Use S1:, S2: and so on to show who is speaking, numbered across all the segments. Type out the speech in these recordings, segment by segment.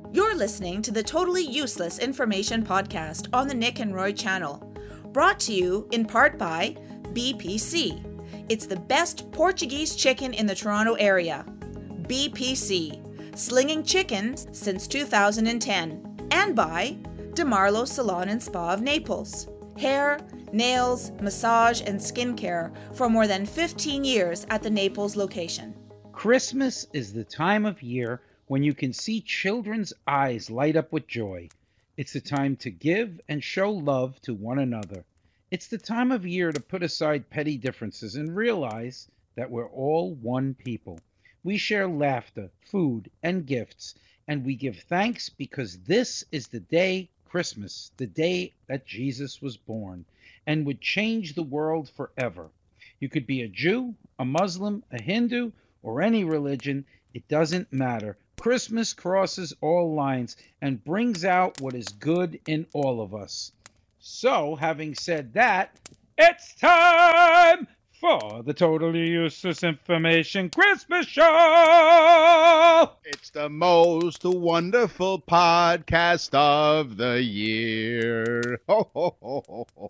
S1: You're listening to the Totally Useless Information Podcast on the Nick and Roy channel, brought to you in part by BPC. It's the best Portuguese chicken in the Toronto area. BPC, slinging chicken since 2010. And by DeMarlo Salon and Spa of Naples. Hair, nails, massage, and skincare for more than 15 years at the Naples location.
S2: Christmas is the time of year when you can see children's eyes light up with joy. It's the time to give and show love to one another. It's the time of year to put aside petty differences and realize that we're all one people. We share laughter, food, and gifts, and we give thanks because this is the day, Christmas, the day that Jesus was born and would change the world forever. You could be a Jew, a Muslim, a Hindu, or any religion. It doesn't matter. Christmas crosses all lines and brings out what is good in all of us. So, having said that, it's time for the Totally Useless Information Christmas Show!
S3: It's the most wonderful podcast of the year. Ho, ho, ho, ho, ho.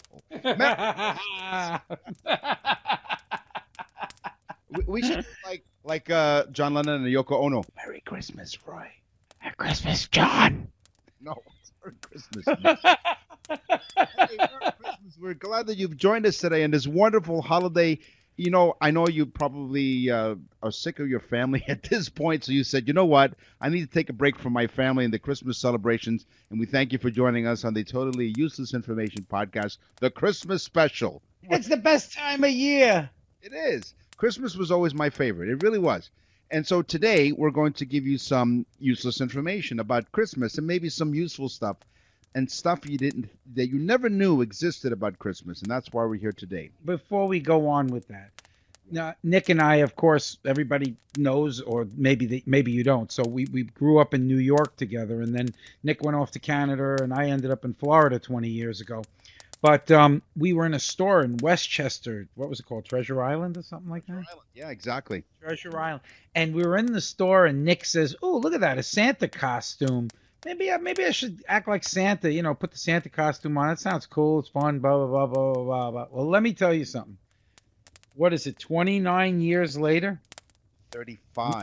S3: We should like John Lennon and Yoko Ono. Merry Christmas, Roy.
S2: Merry Christmas, John!
S3: No, it's Merry Christmas. Hey, Merry Christmas. We're glad that you've joined us today in this wonderful holiday. You know, I know you probably are sick of your family at this point, so you said, you know what? I need to take a break from my family and the Christmas celebrations, and we thank you for joining us on the Totally Useless Information Podcast, the Christmas Special.
S2: It's the best time of year!
S3: It is. Christmas was always my favorite. It really was. And so today we're going to give you some useless information about Christmas and maybe some useful stuff and stuff that you never knew existed about Christmas. And that's why we're here today.
S2: Before we go on with that, now, Nick and I, of course, everybody knows, or maybe you don't. So we grew up in New York together, and then Nick went off to Canada, and I ended up in Florida 20 years ago. But we were in a store in Westchester. What was it called? Treasure Island or something like that?
S3: Treasure Island. Yeah, exactly.
S2: Treasure Island. And we were in the store, and Nick says, "Oh, look at that, a Santa costume. Maybe I should act like Santa, put the Santa costume on. That sounds cool. It's fun, blah, blah, blah, blah, blah, blah." Well, let me tell you something. What is it, 29 years later?
S3: 35.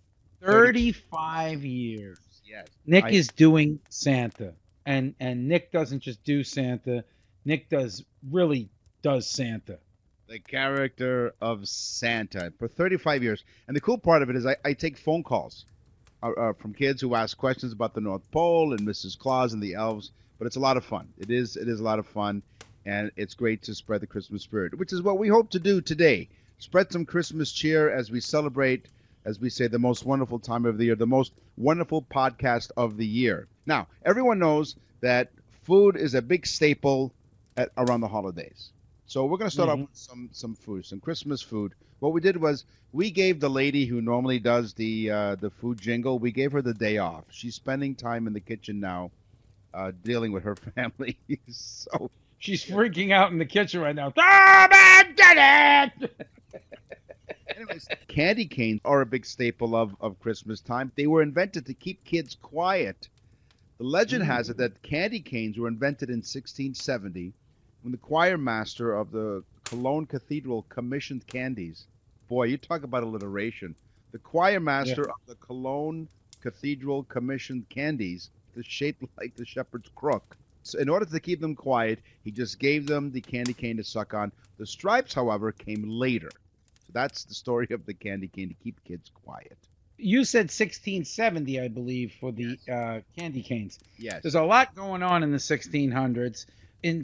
S2: 35 years.
S3: Yes.
S2: Nick is doing Santa. And Nick doesn't just do Santa. Nick really does Santa.
S3: The character of Santa for 35 years. And the cool part of it is I take phone calls from kids who ask questions about the North Pole and Mrs. Claus and the elves. But it's a lot of fun. It is a lot of fun. And it's great to spread the Christmas spirit, which is what we hope to do today. Spread some Christmas cheer as we celebrate, as we say, the most wonderful time of the year, the most wonderful podcast of the year. Now, everyone knows that food is a big staple around the holidays. So we're going to start off with some food, some Christmas food. What we did was we gave the lady who normally does the food jingle, we gave her the day off. She's spending time in the kitchen now dealing with her family. So
S2: she's freaking out in the kitchen right now. I did it!
S3: Anyways, candy canes are a big staple of Christmas time. They were invented to keep kids quiet. The legend has it that candy canes were invented in 1670 when the choir master of the Cologne Cathedral commissioned candies. Boy, you talk about alliteration. The choir master of the Cologne Cathedral commissioned candies that's shaped like the shepherd's crook. So in order to keep them quiet, he just gave them the candy cane to suck on. The stripes, however, came later. So that's the story of the candy cane to keep kids quiet.
S2: You said 1670, I believe, for the candy canes.
S3: Yes.
S2: There's a lot going on in the 1600s. In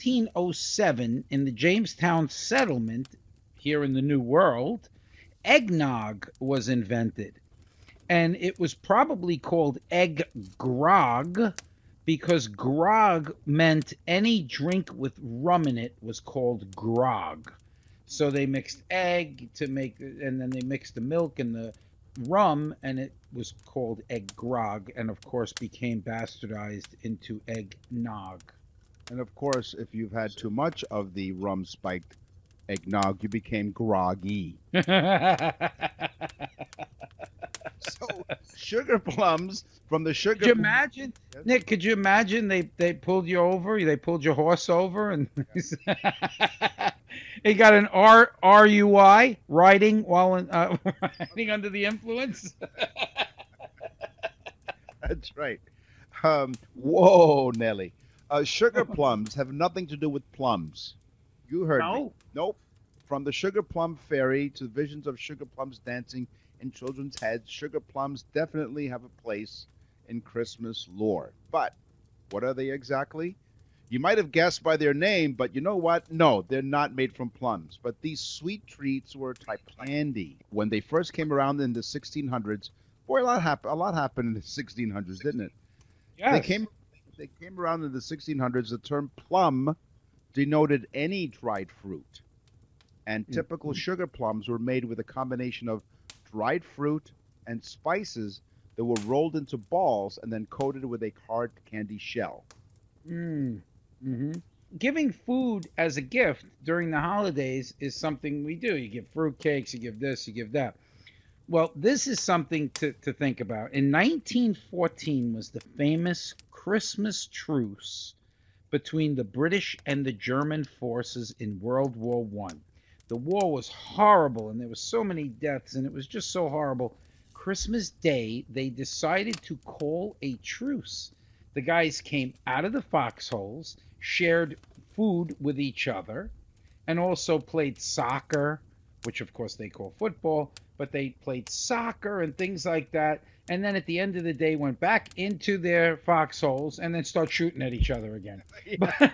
S2: 1607, in the Jamestown settlement here in the New World, eggnog was invented. And it was probably called egg grog because grog meant any drink with rum in it was called grog. So they mixed egg and then they mixed the milk and the rum, and it was called egg grog, and of course became bastardized into eggnog.
S3: And of course, if you've had too much of the rum-spiked eggnog, you became groggy. So sugar plums from the sugar.
S2: Could you imagine,
S3: Yes.
S2: Nick? Could you imagine they pulled you over? They pulled your horse over, and he got an RUI riding while riding under the influence.
S3: That's right. Whoa, Nelly. Sugar plums have nothing to do with plums. You heard me.
S2: No.
S3: Nope. From the sugar plum fairy to visions of sugar plums dancing in children's heads, sugar plums definitely have a place in Christmas lore. But what are they exactly? You might have guessed by their name, but you know what? No, they're not made from plums. But these sweet treats were a type of candy. When they first came around in the 1600s, boy, a lot happened in the 1600s, didn't it?
S2: Yes.
S3: They came around in the 1600s. The term plum denoted any dried fruit. And typical sugar plums were made with a combination of dried fruit and spices that were rolled into balls and then coated with a hard candy shell.
S2: Mm-hmm. Giving food as a gift during the holidays is something we do. You give fruitcakes, you give this, you give that. Well, this is something to think about. In 1914 was the famous Christmas truce between the British and the German forces in World War One. The war was horrible, and there were so many deaths, and it was just so horrible. Christmas Day, they decided to call a truce. The guys came out of the foxholes, shared food with each other, and also played soccer, which of course they call football, but they played soccer and things like that. And then at the end of the day, went back into their foxholes and then start shooting at each other again.
S3: Yeah.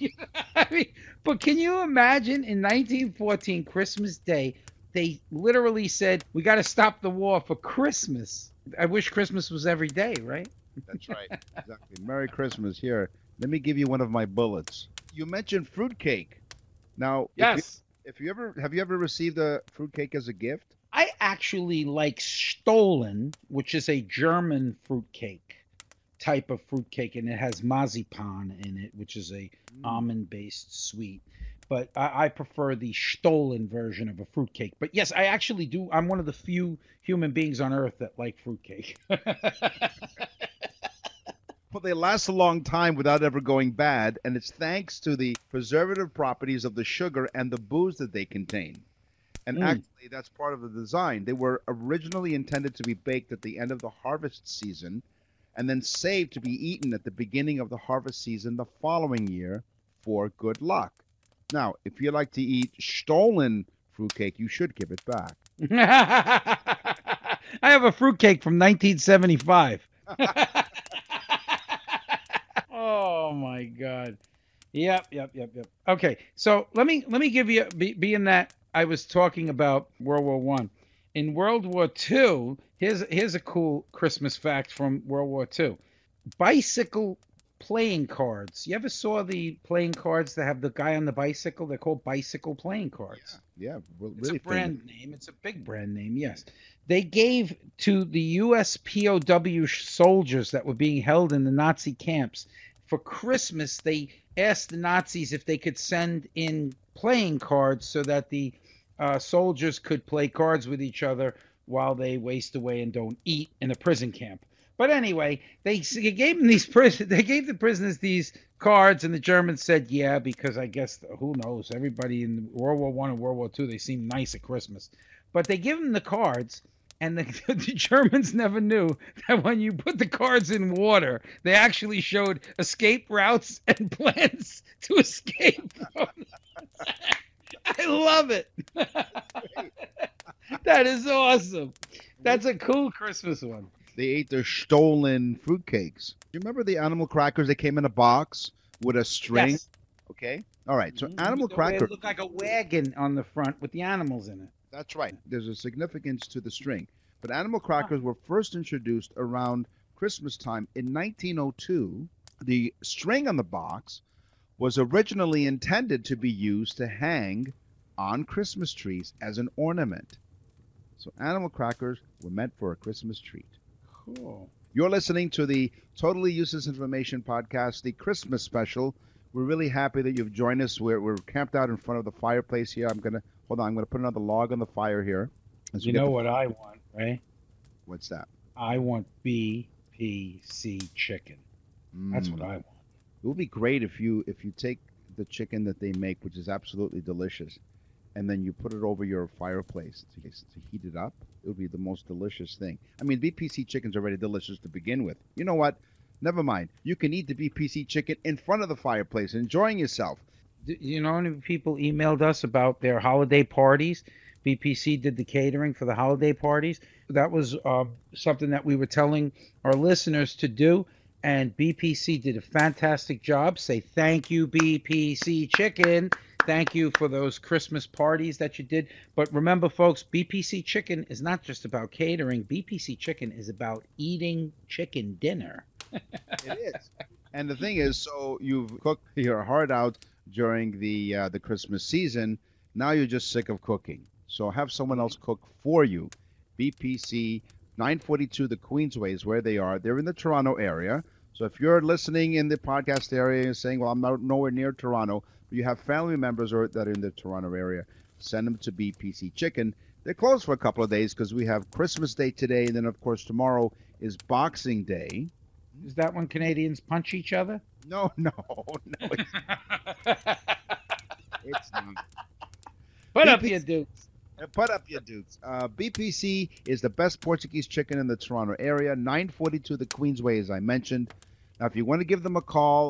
S2: But can you imagine in 1914, Christmas Day, they literally said, we got to stop the war for Christmas. I wish Christmas was every day, right?
S3: That's right. Exactly. Merry Christmas. Here, let me give you one of my bullets. You mentioned fruitcake. Now,
S2: Yes.
S3: have you ever received a fruitcake as a gift?
S2: I actually like Stollen, which is a German fruitcake type of fruitcake, and it has marzipan in it, which is a almond-based sweet. But I prefer the Stollen version of a fruitcake. But yes, I actually do. I'm one of the few human beings on Earth that like fruitcake.
S3: Well, they last a long time without ever going bad, and it's thanks to the preservative properties of the sugar and the booze that they contain. And actually, that's part of the design. They were originally intended to be baked at the end of the harvest season and then saved to be eaten at the beginning of the harvest season the following year for good luck. Now, if you like to eat Stollen fruitcake, you should give it back.
S2: I have a fruitcake from 1975. Oh my God. Yep. Okay, so let me give you, being that I was talking about World War One. In World War Two, here's a cool Christmas fact from World War Two. Bicycle playing cards. You ever saw the playing cards that have the guy on the bicycle? They're called bicycle playing cards.
S3: Yeah, really
S2: It's a
S3: famous.
S2: brand name. It's a big brand name, yes. They gave to the U.S. POW soldiers that were being held in the Nazi camps. For Christmas, they asked the Nazis if they could send in playing cards so that the soldiers could play cards with each other while they waste away and don't eat in a prison camp. But anyway, they gave them they gave the prisoners these cards, and the Germans said, yeah, because I guess, who knows, everybody in World War One and World War Two, they seem nice at Christmas. But they give them the cards, and the Germans never knew that when you put the cards in water, they actually showed escape routes and plans to escape from. I love it. That is awesome. That's a cool Christmas one.
S3: They ate their Stollen fruitcakes. You remember the animal crackers? They came in a box with a string.
S2: Yes.
S3: Okay. All right. So animal
S2: They
S3: cracker.
S2: look like a wagon on the front with the animals in it.
S3: That's right. There's a significance to the string. But animal crackers were first introduced around Christmas time in 1902. The string on the box was originally intended to be used to hang on Christmas trees as an ornament. So animal crackers were meant for a Christmas treat.
S2: Cool.
S3: You're listening to the Totally Useless Information Podcast, the Christmas special. We're really happy that you've joined us. We're camped out in front of the fireplace here. I'm going to put another log on the fire here.
S2: You know what I want, right?
S3: What's that?
S2: I want BPC chicken. That's what I want.
S3: It would be great if you take the chicken that they make, which is absolutely delicious, and then you put it over your fireplace to heat it up. It would be the most delicious thing. I mean, BPC chicken's already delicious to begin with. You know what? Never mind. You can eat the BPC chicken in front of the fireplace, enjoying yourself.
S2: You know how many people emailed us about their holiday parties? BPC did the catering for the holiday parties. That was something that we were telling our listeners to do, and BPC did a fantastic job. Say thank you, BPC Chicken. Thank you for those Christmas parties that you did. But remember, folks, BPC Chicken is not just about catering. BPC Chicken is about eating chicken dinner.
S3: It is. And the thing is, so you've cooked your heart out during the Christmas season. Now you're just sick of cooking. So have someone else cook for you. BPC 942 the Queensway is where they are. They're in the Toronto area. So if you're listening in the podcast area and saying, well, I'm nowhere near Toronto, but you have family members that are in the Toronto area, send them to BPC Chicken. They're closed for a couple of days because we have Christmas Day today, and then, of course, tomorrow is Boxing Day.
S2: Is that when Canadians punch each other?
S3: No. It's not.
S2: Put up your dukes.
S3: Put up your dukes. BPC is the best Portuguese chicken in the Toronto area. 942 the Queensway, as I mentioned. Now, if you want to give them a call,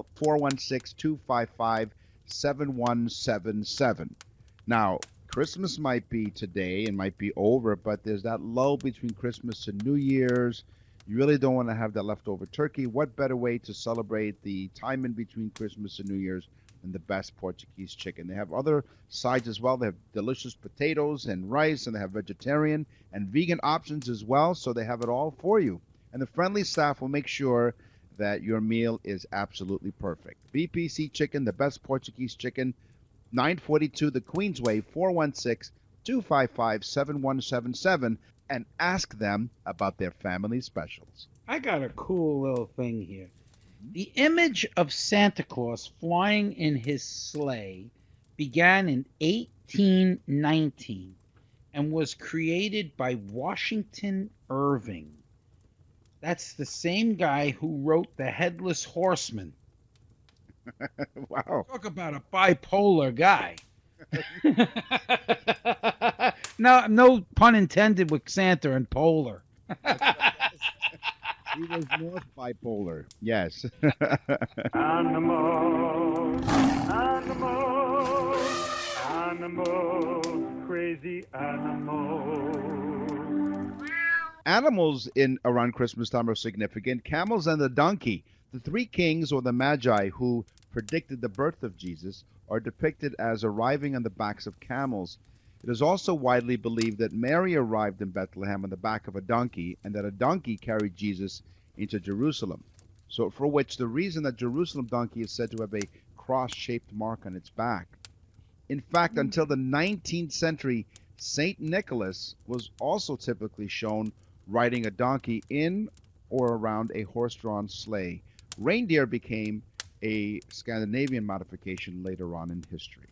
S3: 416-255-7177. Now, Christmas might be today and might be over, but there's that lull between Christmas and New Year's. You really don't want to have that leftover turkey. What better way to celebrate the time in between Christmas and New Year's than the best Portuguese chicken? They have other sides as well. They have delicious potatoes and rice, and they have vegetarian and vegan options as well. So they have it all for you. And the friendly staff will make sure that your meal is absolutely perfect. BPC Chicken, the best Portuguese chicken, 942 the Queensway, 416-255-7177. And ask them about their family specials.
S2: I got a cool little thing here. The image of Santa Claus flying in his sleigh began in 1819 and was created by Washington Irving. That's the same guy who wrote The Headless Horseman.
S3: Wow.
S2: Talk about a bipolar guy. No pun intended with Santa and polar.
S3: He was north bipolar. Yes.
S4: Animals, crazy animals.
S3: Animals in around Christmas time are significant. Camels and the donkey, the three kings or the magi who predicted the birth of Jesus, are depicted as arriving on the backs of camels. It is also widely believed that Mary arrived in Bethlehem on the back of a donkey, and that a donkey carried Jesus into Jerusalem. So for which the reason that Jerusalem donkey is said to have a cross-shaped mark on its back. In fact, until the 19th century, Saint Nicholas was also typically shown riding a donkey in or around a horse-drawn sleigh. Reindeer became a Scandinavian modification later on in history.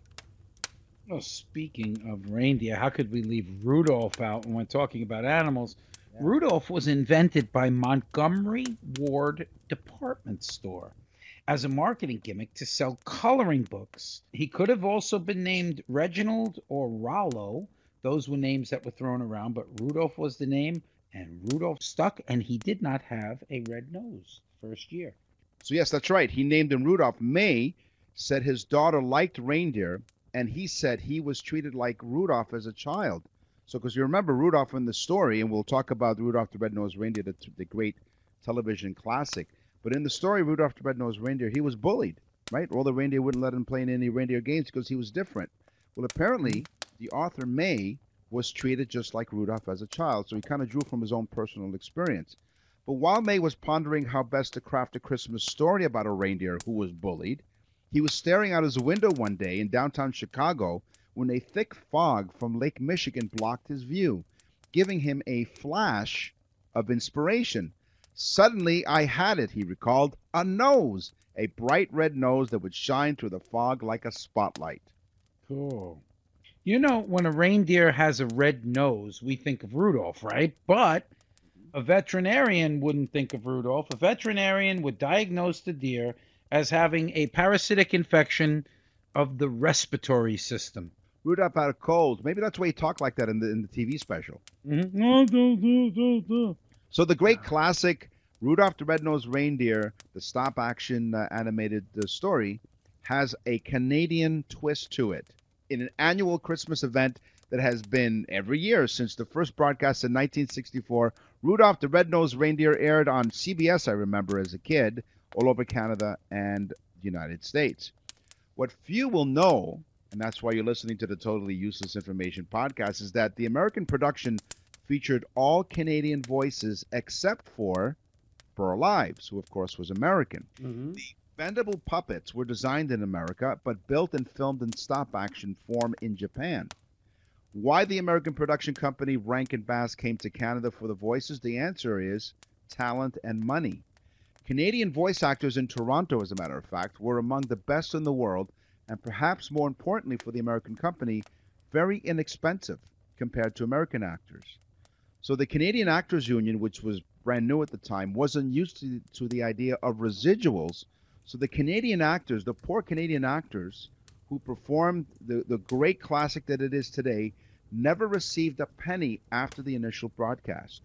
S2: Well, speaking of reindeer, how could we leave Rudolph out when we're talking about animals? Yeah. Rudolph was invented by Montgomery Ward Department Store as a marketing gimmick to sell coloring books. He could have also been named Reginald or Rollo. Those were names that were thrown around, but Rudolph was the name, and Rudolph stuck, and he did not have a red nose first year.
S3: So yes, that's right. He named him Rudolph. May said his daughter liked reindeer, and he said he was treated like Rudolph as a child. So because you remember Rudolph in the story, and we'll talk about Rudolph the Red-Nosed Reindeer, the great television classic. But in the story, Rudolph the Red-Nosed Reindeer, he was bullied, right? All the reindeer wouldn't let him play in any reindeer games because he was different. Well, apparently, the author May was treated just like Rudolph as a child, so he kind of drew from his own personal experience. But while May was pondering how best to craft a Christmas story about a reindeer who was bullied, he was staring out his window one day in downtown Chicago when a thick fog from Lake Michigan blocked his view, giving him a flash of inspiration. Suddenly, I had it, he recalled, a nose, a bright red nose that would shine through the fog like a spotlight.
S2: Cool. You know, when a reindeer has a red nose, we think of Rudolph, right? But A veterinarian wouldn't think of Rudolph. A veterinarian would diagnose the deer as having a parasitic infection of the respiratory system.
S3: Rudolph had a cold. Maybe that's why he talked like that in the TV special.
S2: Mm-hmm.
S3: So the great classic Rudolph the Red-Nosed Reindeer, the stop-action animated story, has a Canadian twist to it. In an annual Christmas event that has been every year since the first broadcast in 1964, Rudolph the Red-Nosed Reindeer aired on CBS, I remember as a kid, all over Canada and the United States. What few will know, and that's why you're listening to the Totally Useless Information podcast, is that the American production featured all Canadian voices except for Burl Ives, who of course was American.
S2: Mm-hmm.
S3: The bendable puppets were designed in America, but built and filmed in stop-action form in Japan. Why the American production company Rankin Bass came to Canada for the voices? The answer is talent and money. Canadian voice actors in Toronto, as a matter of fact, were among the best in the world, and perhaps more importantly for the American company, very inexpensive compared to American actors. So the Canadian Actors Union, which was brand new at the time, wasn't used to the idea of residuals. So the Canadian actors, the poor Canadian actors who performed the great classic that it is today, never received a penny after the initial broadcast.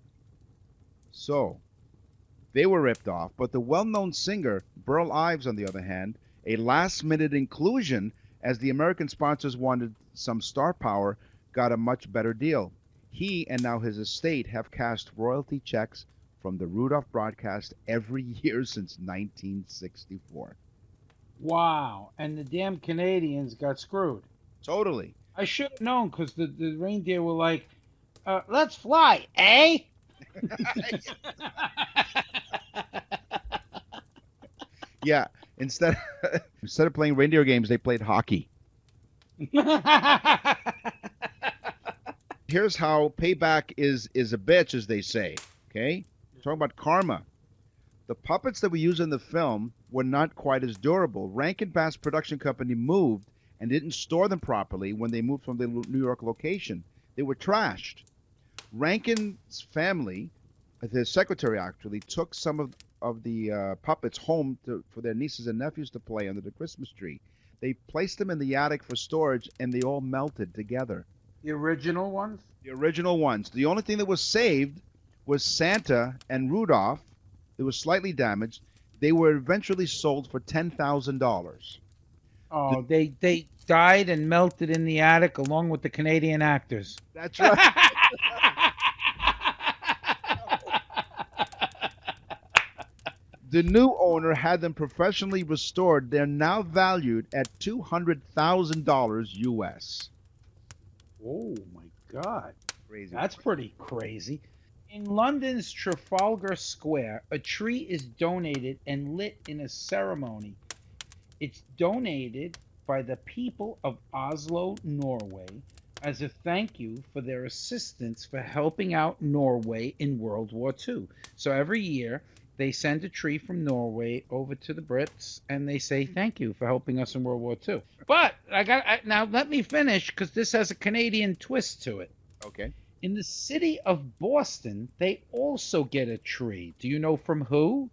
S3: So they were ripped off, but the well-known singer Burl Ives, on the other hand, a last-minute inclusion as the American sponsors wanted some star power, got a much better deal. He and now his estate have cashed royalty checks from the Rudolph broadcast every year since 1964.
S2: Wow. And the damn Canadians got screwed.
S3: Totally.
S2: I should have known, because the reindeer were like, let's fly, eh?
S3: Yeah. Instead of playing reindeer games, they played hockey. Here's how payback is a bitch, as they say. Okay? Talking about karma. The puppets that we use in the film were not quite as durable. Rankin Bass production company moved and didn't store them properly when they moved from the New York location. They were trashed. Rankin's family, his secretary actually, took some of the puppets home for their nieces and nephews to play under the Christmas tree. They placed them in the attic for storage, and they all melted together.
S2: The original ones?
S3: The original ones. The only thing that was saved was Santa and Rudolph. They were slightly damaged. They were eventually sold for $10,000.
S2: Oh, they died and melted in the attic along with the Canadian actors.
S3: That's right. The new owner had them professionally restored. They're now valued at $200,000 US.
S2: Oh my God.
S3: Crazy.
S2: That's pretty crazy. In London's Trafalgar Square, a tree is donated and lit in a ceremony. It's donated by the people of Oslo, Norway, as a thank you for their assistance for helping out Norway in World War II. So every year, they send a tree from Norway over to the Brits, and they say thank you for helping us in World War II. But now let me finish, because this has a Canadian twist to it.
S3: Okay.
S2: In the city of Boston, they also get a tree. Do you know from who?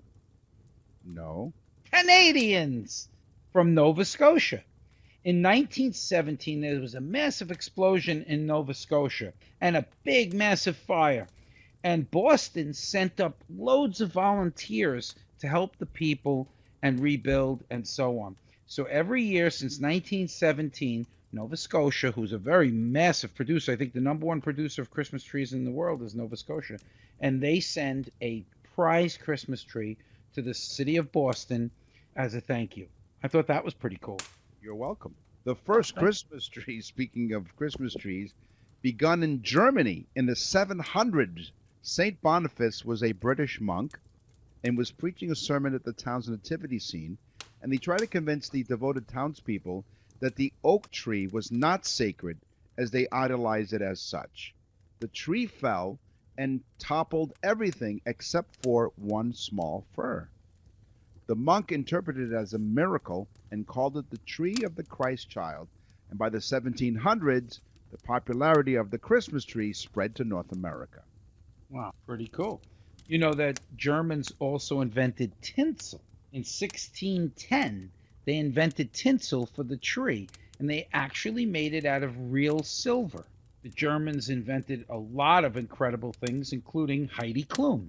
S3: No.
S2: Canadians from Nova Scotia. In 1917, there was a massive explosion in Nova Scotia and a big, massive fire. And Boston sent up loads of volunteers to help the people and rebuild and so on. So every year since 1917, Nova Scotia, who's a very massive producer, I think the #1 producer of Christmas trees in the world is Nova Scotia, and they send a prize Christmas tree to the city of Boston as a thank you. I thought that was pretty cool.
S3: You're welcome. The first Christmas tree, speaking of Christmas trees, begun in Germany in the 700s. St. Boniface was a British monk and was preaching a sermon at the town's nativity scene, and he tried to convince the devoted townspeople that the oak tree was not sacred, as they idolized it as such. The tree fell and toppled everything except for one small fir. The monk interpreted it as a miracle and called it the tree of the Christ child, and by the 1700s, the popularity of the Christmas tree spread to North America.
S2: Wow, pretty cool. You know that Germans also invented tinsel. In 1610, they invented tinsel for the tree, and they actually made it out of real silver. The Germans invented a lot of incredible things, including Heidi Klum.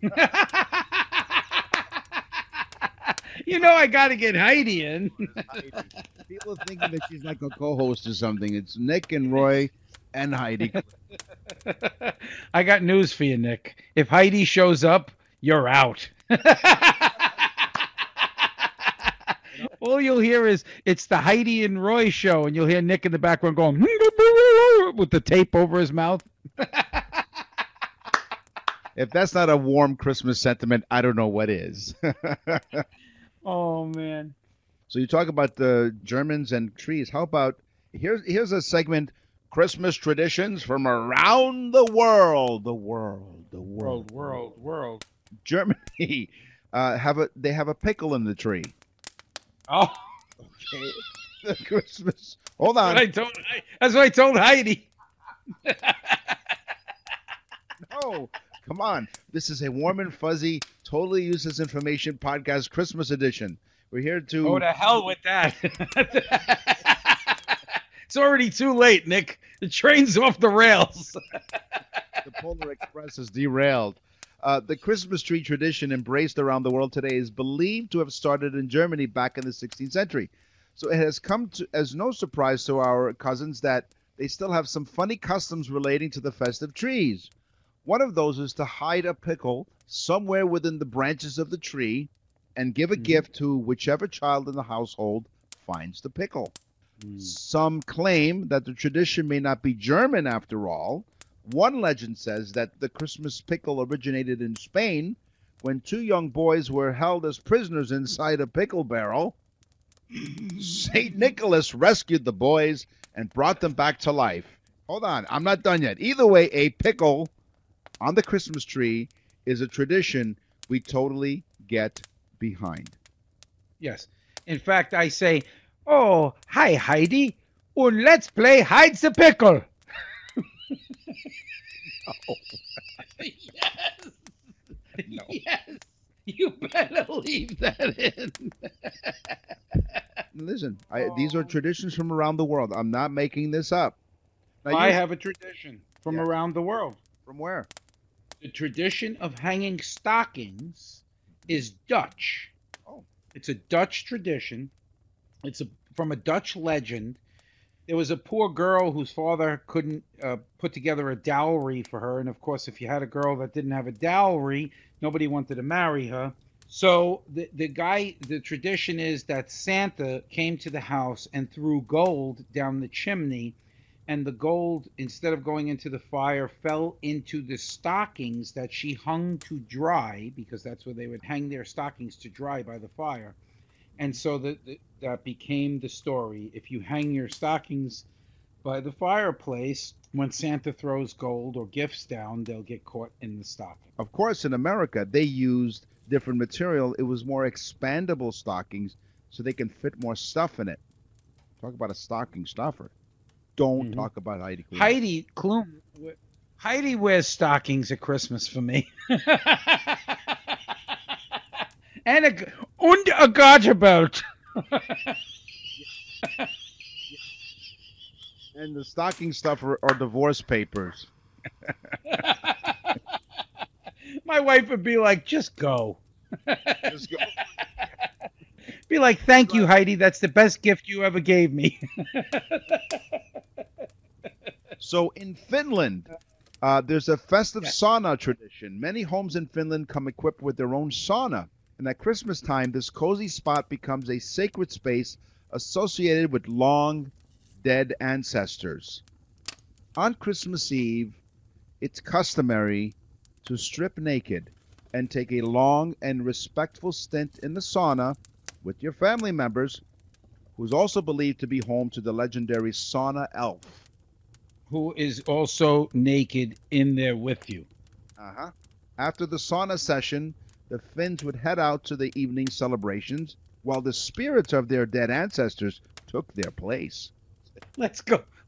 S2: You know I got to get Heidi in.
S3: Heidi. People are thinking that she's like a co-host or something. It's Nick and Roy and Heidi.
S2: I got news for you, Nick. If Heidi shows up, you're out. All you'll hear is it's the Heidi and Roy show, and you'll hear Nick in the background going with the tape over his mouth.
S3: If that's not a warm Christmas sentiment, I don't know what is.
S2: Oh, man.
S3: So you talk about the Germans and trees. How about here's a segment, Christmas traditions from around the world. The world. Germany they have a pickle in the tree.
S2: Oh,
S3: Okay. The Christmas. Hold on.
S2: that's what I told Heidi.
S3: No, come on. This is a warm and fuzzy, totally useless information podcast, Christmas edition. We're here to.
S2: Oh, to hell with that. It's already too late, Nick. The train's off the rails.
S3: The Polar Express is derailed. The Christmas tree tradition embraced around the world today is believed to have started in Germany back in the 16th century. So it has come as no surprise to our cousins that they still have some funny customs relating to the festive trees. One of those is to hide a pickle somewhere within the branches of the tree and give a gift to whichever child in the household finds the pickle. Some claim that the tradition may not be German after all. One legend says that the Christmas pickle originated in Spain when two young boys were held as prisoners inside a pickle barrel. St. Nicholas rescued the boys and brought them back to life. Hold on, I'm not done yet. Either way, a pickle on the Christmas tree is a tradition we totally get behind.
S2: Yes. In fact, I say, oh, hi, Heidi. Und let's play hide the pickle.
S3: No.
S2: Yes.
S3: No.
S2: Yes. You better leave that in.
S3: Listen, these are traditions from around the world. I'm not making this up. Now,
S2: I have a tradition from around the world.
S3: From where?
S2: The tradition of hanging stockings is Dutch.
S3: Oh.
S2: It's a Dutch tradition. It's from a Dutch legend. There was a poor girl whose father couldn't put together a dowry for her. And of course, if you had a girl that didn't have a dowry, nobody wanted to marry her. So the tradition is that Santa came to the house and threw gold down the chimney. And the gold, instead of going into the fire, fell into the stockings that she hung to dry, because that's where they would hang their stockings to dry by the fire. And so that became the story. If you hang your stockings by the fireplace, when Santa throws gold or gifts down, they'll get caught in the stocking.
S3: Of course, in America, they used different material. It was more expandable stockings so they can fit more stuff in it. Talk about a stocking stuffer. Don't talk about Heidi Klum.
S2: Heidi Klum. Heidi wears stockings at Christmas for me. And a garter belt.
S3: And the stocking stuffer are divorce papers.
S2: My wife would be like, just go.
S3: Just go.
S2: Be like, thank you, Heidi. That's the best gift you ever gave me.
S3: So in Finland, there's a festive sauna tradition. Many homes in Finland come equipped with their own sauna. And at Christmas time, this cozy spot becomes a sacred space associated with long dead ancestors. On Christmas Eve, it's customary to strip naked and take a long and respectful stint in the sauna with your family members, who's also believed to be home to the legendary sauna elf.
S2: Who is also naked in there with you.
S3: After the sauna session, the Finns would head out to the evening celebrations while the spirits of their dead ancestors took their place.
S2: Let's go.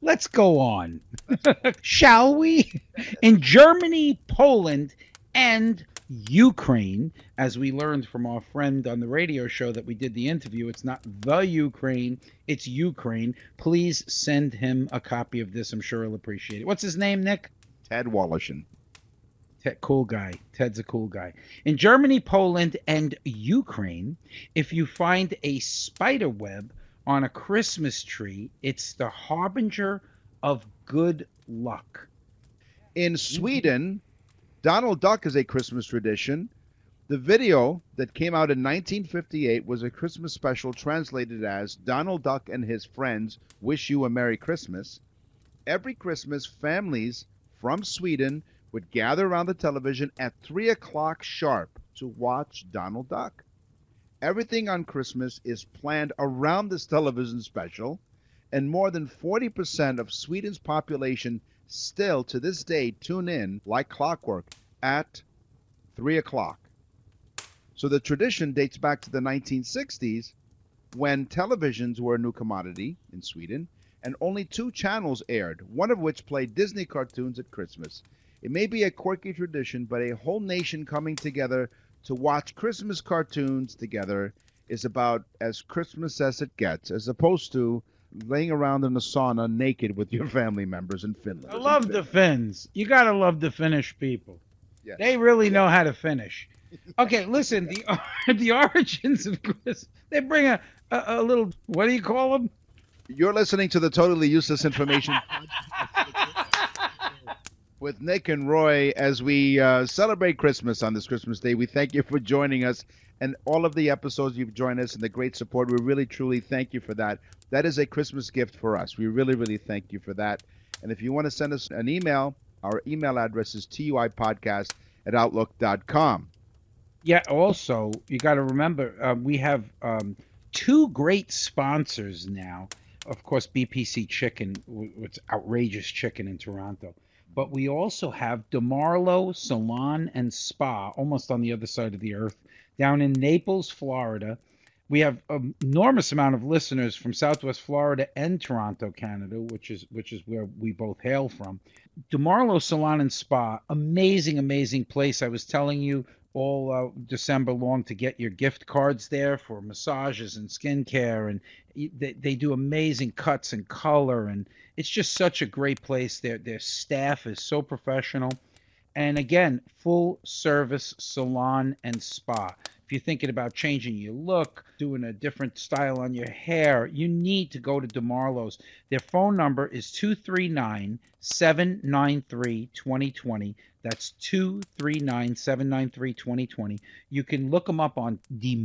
S2: Let's go on. Shall we? In Germany, Poland, and Ukraine, as we learned from our friend on the radio show that we did the interview, it's not the Ukraine, it's Ukraine. Please send him a copy of this. I'm sure he'll appreciate it. What's his name, Nick?
S3: Ted Wallachin.
S2: Cool guy. Ted's a cool guy. In Germany, Poland, and Ukraine, if you find a spider web on a Christmas tree, it's the harbinger of good luck.
S3: In Sweden, Donald Duck is a Christmas tradition. The video that came out in 1958 was a Christmas special translated as Donald Duck and His Friends Wish You a Merry Christmas. Every Christmas, families from Sweden would gather around the television at 3 o'clock sharp to watch Donald Duck. Everything on Christmas is planned around this television special, and more than 40% of Sweden's population still to this day tune in like clockwork at 3 o'clock. So the tradition dates back to the 1960s when televisions were a new commodity in Sweden and only 2 channels aired, one of which played Disney cartoons at Christmas. It may be a quirky tradition, but a whole nation coming together to watch Christmas cartoons together is about as Christmas as it gets, as opposed to laying around in the sauna naked with your family members in Finland.
S2: I love the Finns. You got to love the Finnish people.
S3: Yes.
S2: They really know how to finish. Okay, listen, the origins of Christmas, they bring a little, what do you call them?
S3: You're listening to the Totally Useless Information with Nick and Roy as we celebrate Christmas on this Christmas Day. We thank you for joining us and all of the episodes you've joined us and the great support. We really, truly thank you for that. That is a Christmas gift for us. We really, really thank you for that. And if you want to send us an email, our email address is tuipodcast@outlook.com.
S2: Yeah, also, you got to remember, we have 2 great sponsors now. Of course, BPC Chicken, which outrageous chicken in Toronto. But we also have DeMarlo Salon and Spa, almost on the other side of the earth, down in Naples, Florida. We have an enormous amount of listeners from Southwest Florida and Toronto, Canada, which is where we both hail from. DeMarlo Salon and Spa, amazing, amazing place. I was telling you all December long to get your gift cards there for massages and skincare, and they do amazing cuts and color, and it's just such a great place. Their staff is so professional, and again, full service salon and spa. If you're thinking about changing your look, doing a different style on your hair, you need to go to DeMarlo's. Their phone number is 239-793-2020. That's 239-793-2020. You can look them up on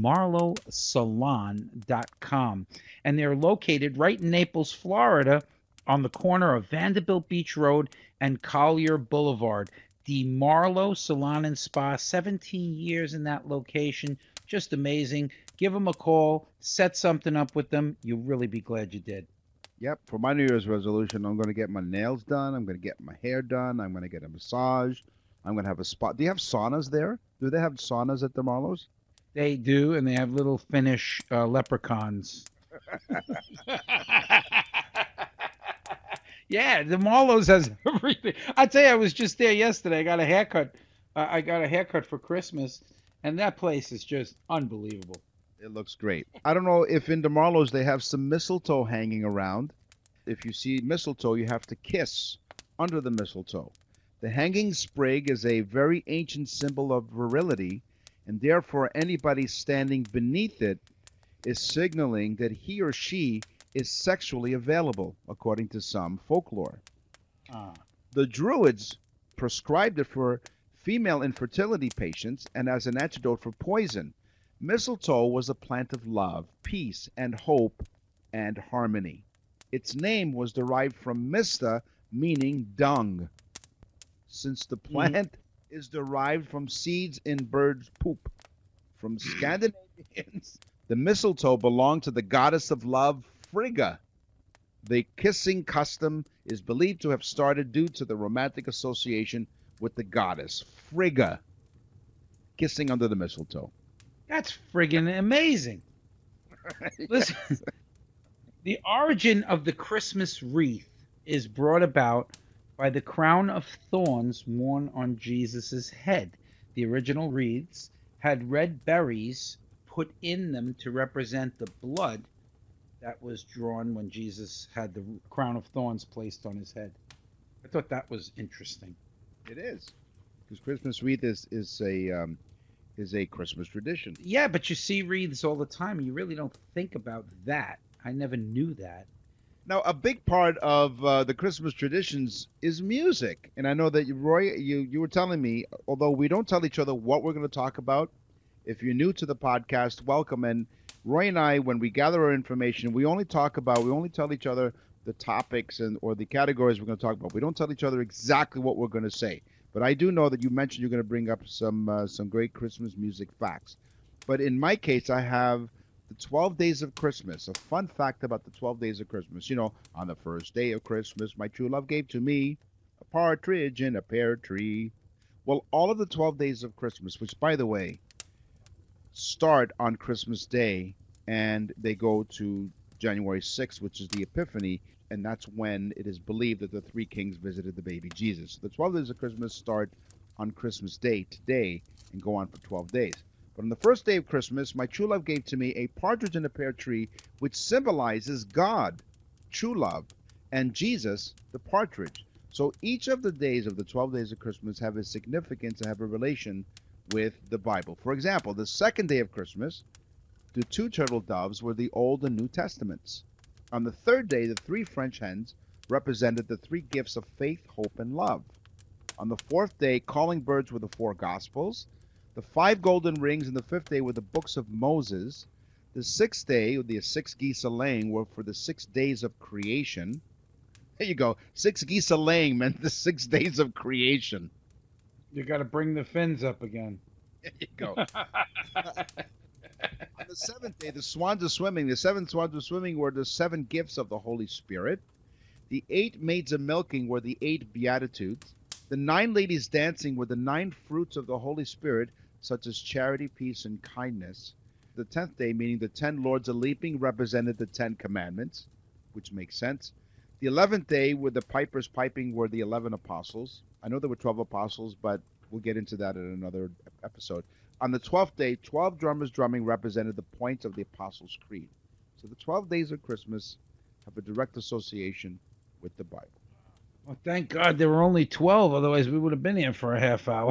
S2: DeMarloSalon.com. And they're located right in Naples, Florida, on the corner of Vanderbilt Beach Road and Collier Boulevard. DeMarlo Salon and Spa, 17 years in that location. Just amazing. Give them a call. Set something up with them. You'll really be glad you did.
S3: Yep. For my New Year's resolution, I'm going to get my nails done. I'm going to get my hair done. I'm going to get a massage. I'm going to have a spa. Do you have saunas there? Do they have saunas at DeMarlo's?
S2: They do, and they have little Finnish leprechauns. Yeah, DeMarlo's has everything. I tell you, I was just there yesterday. I got a haircut. I got a haircut for Christmas, and that place is just unbelievable.
S3: It looks great. I don't know if in DeMarlo's they have some mistletoe hanging around. If you see mistletoe, you have to kiss under the mistletoe. The hanging sprig is a very ancient symbol of virility, and therefore anybody standing beneath it is signaling that he or she is sexually available, according to some folklore. The Druids prescribed it for female infertility patients and as an antidote for poison. Mistletoe was a plant of love, peace, and hope, and harmony. Its name was derived from mista, meaning dung. Since the plant is derived from seeds in birds' poop. From Scandinavians, the mistletoe belonged to the goddess of love, Frigga. The kissing custom is believed to have started due to the romantic association with the goddess, Frigga. Kissing under the mistletoe.
S2: That's friggin' amazing. Listen, the origin of the Christmas wreath is brought about by the crown of thorns worn on Jesus' head. The original reads, had red berries put in them to represent the blood that was drawn when Jesus had the crown of thorns placed on his head. I thought that was interesting.
S3: It is, because Christmas wreath is a Christmas tradition.
S2: Yeah, but you see wreaths all the time. You really don't think about that. I never knew that.
S3: Now, a big part of the Christmas traditions is music, and I know that Roy, you were telling me, although we don't tell each other what we're going to talk about. If you're new to the podcast, welcome. And Roy and I, when we gather our information, we only tell each other the topics or the categories we're going to talk about. We don't tell each other exactly what we're going to say. But I do know that you mentioned you're going to bring up some great Christmas music facts. But in my case, I have the 12 days of Christmas. A fun fact about the 12 days of Christmas. You know, on the first day of Christmas, my true love gave to me a partridge in a pear tree. Well, all of the 12 days of Christmas, which, by the way, start on Christmas Day, and they go to January 6th, which is the Epiphany, and that's when it is believed that the three kings visited the baby Jesus. So the 12 days of Christmas start on Christmas Day today and go on for 12 days. But on the first day of Christmas, my true love gave to me a partridge in a pear tree, which symbolizes God, true love, and Jesus, the partridge. So each of the days of the 12 days of Christmas have a significance and have a relation with the Bible. For example, the second day of Christmas, the two turtle doves were the Old and New Testaments. On the third day, the three French hens represented the three gifts of faith, hope, and love. On the fourth day, calling birds were the four Gospels. The five golden rings in the fifth day were the books of Moses. The sixth day, the 6 geese a laying, were for the 6 days of creation. There you go. 6 geese a laying meant the 6 days of creation.
S2: You got to bring the fins up again.
S3: There you go. On the seventh day, the swans are swimming. The 7 swans are swimming were the 7 gifts of the Holy Spirit. The 8 maids a milking were the 8 beatitudes. The 9 ladies dancing were the 9 fruits of the Holy Spirit, such as charity, peace, and kindness. The 10th day, meaning the 10 lords a leaping, represented the 10 commandments, which makes sense. The 11th day, with the pipers piping, were the 11 apostles. I know there were 12 apostles, but we'll get into that in another episode. On the 12th day, 12 drummers drumming represented the points of the Apostles' Creed. So the 12 days of Christmas have a direct association with the Bible.
S2: Well, thank God there were only 12, otherwise we would have been here for a half hour.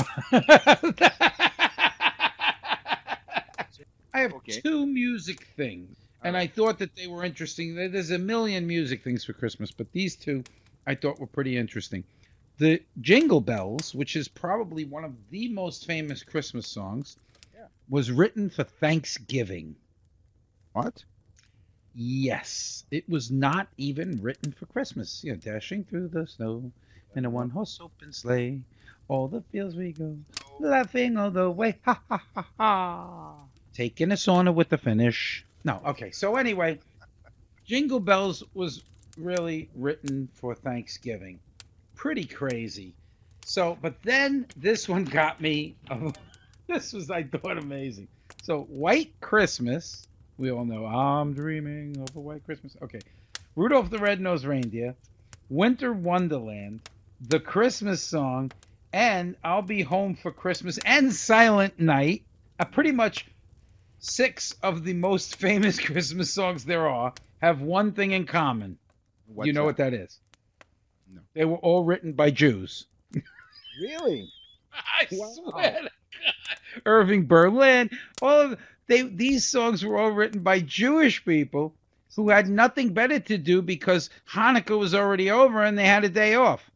S2: I have 2 music things, and I thought that they were interesting. There's a million music things for Christmas, but these 2 I thought were pretty interesting. The Jingle Bells, which is probably one of the most famous Christmas songs, was written for Thanksgiving.
S3: What?
S2: Yes. It was not even written for Christmas. You know, dashing through the snow in a one-horse open sleigh, all the fields we go, laughing all the way, ha, ha, ha, ha. Taking a sauna with the finish. No, okay. So anyway, Jingle Bells was really written for Thanksgiving. Pretty crazy. So, but then this one got me. This was, I thought, amazing. So, White Christmas. We all know, I'm dreaming of a white Christmas. Okay. Rudolph the Red-Nosed Reindeer, Winter Wonderland, The Christmas Song, and I'll Be Home for Christmas, and Silent Night. Pretty much 6 of the most famous Christmas songs there are have one thing in common. You know what that is? No. They were all written by Jews.
S3: Really?
S2: I swear to God. Irving Berlin. These songs were all written by Jewish people who had nothing better to do because Hanukkah was already over and they had a day off.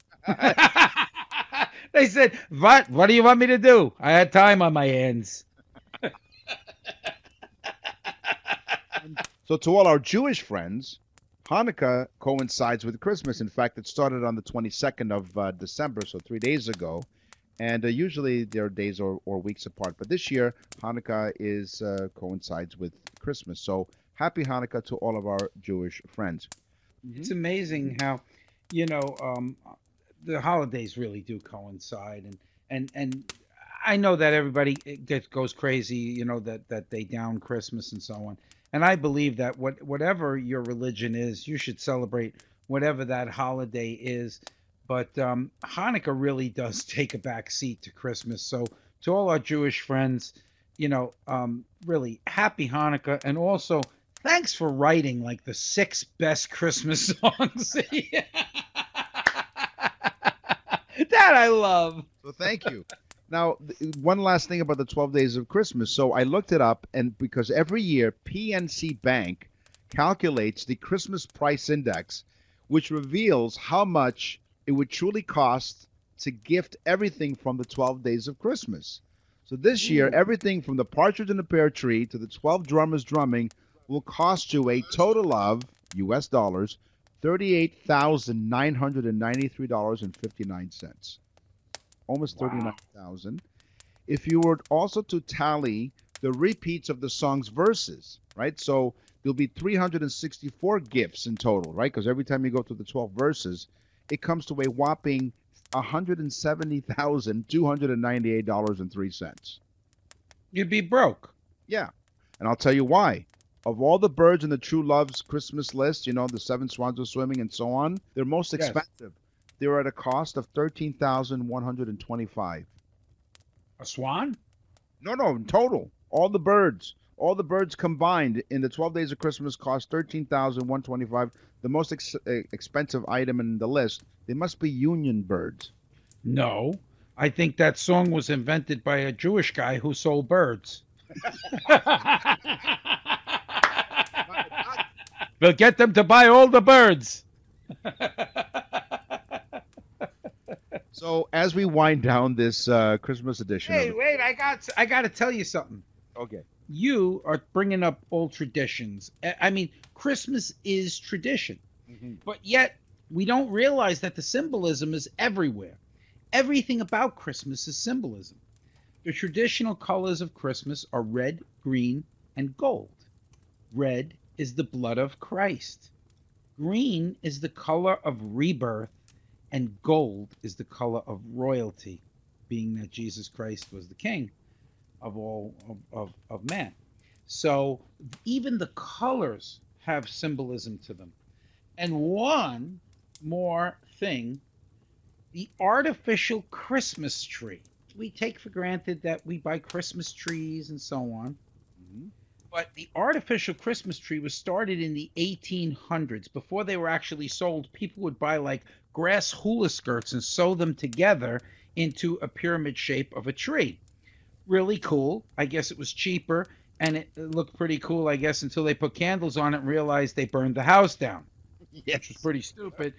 S2: They said, What do you want me to do? I had time on my hands.
S3: So to all our Jewish friends, Hanukkah coincides with Christmas. In fact, it started on the 22nd of December, so 3 days ago. And usually they're days or weeks apart. But this year, Hanukkah coincides with Christmas. So happy Hanukkah to all of our Jewish friends.
S2: It's amazing how, the holidays really do coincide. And I know that everybody goes crazy, that they down Christmas and so on. And I believe that whatever your religion is, you should celebrate whatever that holiday is. But Hanukkah really does take a back seat to Christmas. So to all our Jewish friends, really happy Hanukkah. And also, thanks for writing like the 6 best Christmas songs. That I love.
S3: So thank you. Now, one last thing about the 12 days of Christmas. So I looked it up, and because every year PNC Bank calculates the Christmas price index, which reveals how much it would truly cost to gift everything from the 12 days of Christmas. So this year, everything from the Partridge in the Pear Tree to the 12 drummers drumming will cost you a total of US dollars $38,993.59. Almost 39,000. If you were also to tally the repeats of the song's verses, right? So there'll be 364 gifts in total, right? Because every time you go through the 12 verses, it comes to a whopping $170,298.03.
S2: You'd be broke.
S3: Yeah. And I'll tell you why. Of all the birds in the True Love's Christmas list, the 7 swans are swimming and so on, they're most expensive. They're at a cost of $13,125.
S2: A swan?
S3: No, in total. All the birds combined in the 12 days of Christmas cost $13,125. The most expensive item in the list. They must be union birds.
S2: No, I think that song was invented by a Jewish guy who sold birds. We'll get them to buy all the birds.
S3: So as we wind down this Christmas edition.
S2: Wait! I got to tell you something.
S3: Okay.
S2: You are bringing up old traditions. I mean, Christmas is tradition, but yet we don't realize that the symbolism is everywhere. Everything about Christmas is symbolism. The traditional colors of Christmas are red, green, and gold. Red is the blood of Christ. Green is the color of rebirth, and gold is the color of royalty, being that Jesus Christ was the king of all of man. So even the colors have symbolism to them. And one more thing, the artificial Christmas tree. We take for granted that we buy Christmas trees and so on. But the artificial Christmas tree was started in the 1800s. Before they were actually sold, people would buy like grass hula skirts and sew them together into a pyramid shape of a tree. Really cool. I guess it was cheaper, and it looked pretty cool, I guess, until they put candles on it and realized they burned the house down. Yes. Which was pretty stupid.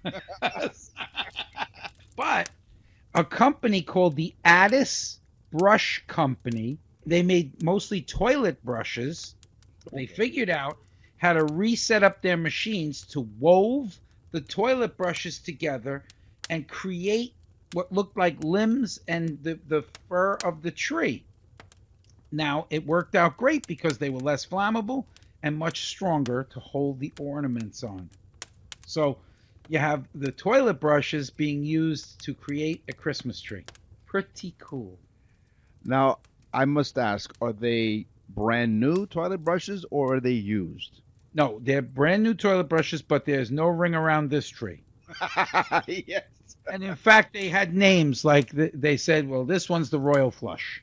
S2: But a company called the Addis Brush Company, they made mostly toilet brushes. They figured out how to reset up their machines to wove the toilet brushes together and create what looked like limbs and the fur of the tree. Now, it worked out great because they were less flammable and much stronger to hold the ornaments on. So you have the toilet brushes being used to create a Christmas tree. Pretty cool.
S3: Now, I must ask, are they brand new toilet brushes or are they used?
S2: No, they're brand new toilet brushes, but there's no ring around this tree.
S3: Yes.
S2: And in fact, they had names like they said, well, this one's the Royal Flush.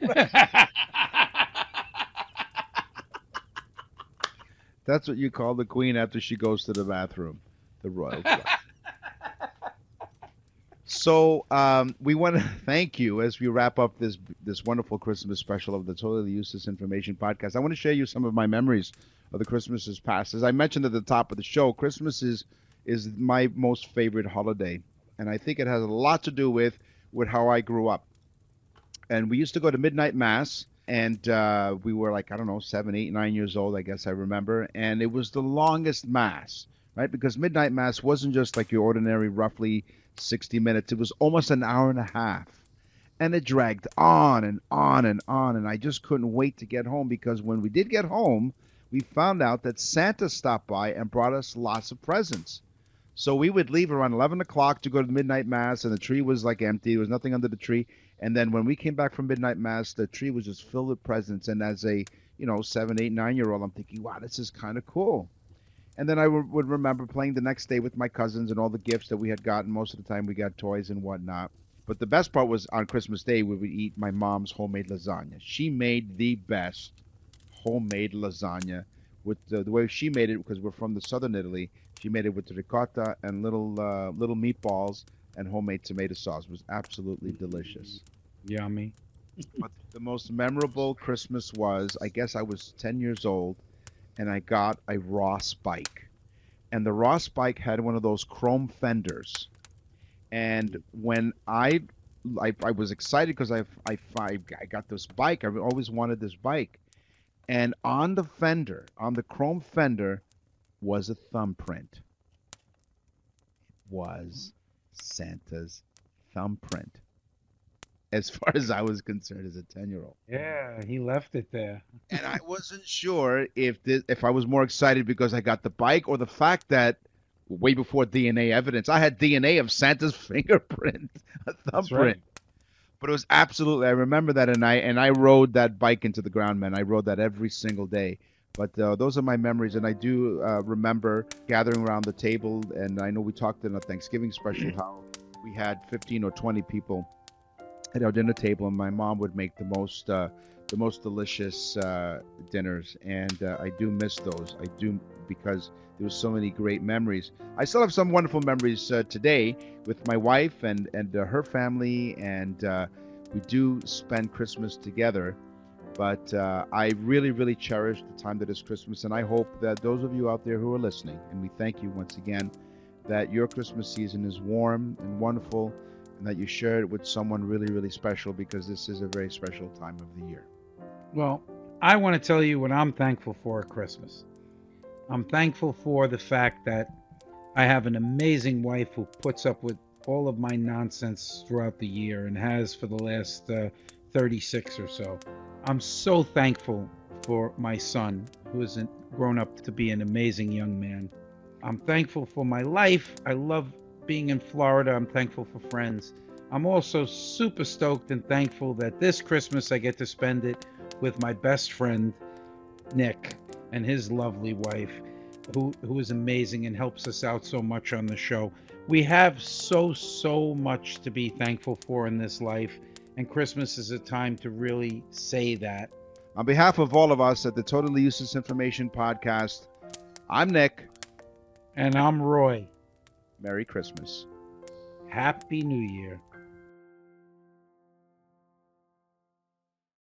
S3: That's what you call the queen after she goes to the bathroom, the Royal Flush. So we want to thank you as we wrap up this wonderful Christmas special of the Totally Useless Information Podcast. I want to share you some of my memories of the Christmases past. As I mentioned at the top of the show, Christmas is my most favorite holiday. And I think it has a lot to do with how I grew up. And we used to go to midnight mass, and we were like, I don't know, 7, 8, 9 years old, I guess I remember. And it was the longest mass, right? Because midnight mass wasn't just like your ordinary roughly 60 minutes. It was almost an hour and a half. And it dragged on and on and on. And I just couldn't wait to get home, because when we did get home, we found out that Santa stopped by and brought us lots of presents. So we would leave around 11 o'clock to go to the midnight mass, and the tree was like empty. There was nothing under the tree. And then when we came back from midnight mass, the tree was just filled with presents. And as a 7, 8, 9-year-old, I'm thinking, wow, this is kind of cool. And then I would remember playing the next day with my cousins and all the gifts that we had gotten. Most of the time we got toys and whatnot. But the best part was on Christmas Day, we would eat my mom's homemade lasagna. She made the best homemade lasagna with the way she made it, because we're from the southern Italy. She made it with ricotta and little meatballs and homemade tomato sauce. It was absolutely delicious.
S2: Yummy.
S3: But the most memorable Christmas was, I guess I was 10 years old, and I got a Ross bike. And the Ross bike had one of those chrome fenders. And when I was excited because I got this bike. I always wanted this bike. And on the fender, on the chrome fender, was a thumbprint. It was Santa's thumbprint, as far as I was concerned as a 10-year-old.
S2: Yeah, he left it there.
S3: And I wasn't sure if I was more excited because I got the bike, or the fact that way before DNA evidence, I had DNA of Santa's fingerprint, a thumbprint.
S2: That's right.
S3: But it was absolutely, I remember that, and I rode that bike into the ground, man. I rode that every single day. But those are my memories, and I do remember gathering around the table, and I know we talked in a Thanksgiving special how we had 15 or 20 people at our dinner table, and my mom would make the most delicious dinners, and I do miss those. I do, because there was so many great memories. I still have some wonderful memories today with my wife and her family, and we do spend Christmas together. But I really, really cherish the time that is Christmas, and I hope that those of you out there who are listening, and we thank you once again, that your Christmas season is warm and wonderful, and that you share it with someone really, really special, because this is a very special time of the year.
S2: Well, I want to tell you what I'm thankful for at Christmas. I'm thankful for the fact that I have an amazing wife who puts up with all of my nonsense throughout the year and has for the last 36 or so. I'm so thankful for my son, who has grown up to be an amazing young man. I'm thankful for my life. I love being in Florida. I'm thankful for friends. I'm also super stoked and thankful that this Christmas I get to spend it with my best friend, Nick, and his lovely wife, who is amazing and helps us out so much on the show. We have so much to be thankful for in this life, and Christmas is a time to really say that.
S3: On behalf of all of us at the Totally Useless Information Podcast, I'm Nick.
S2: And I'm Roy.
S3: Merry Christmas.
S2: Happy New Year.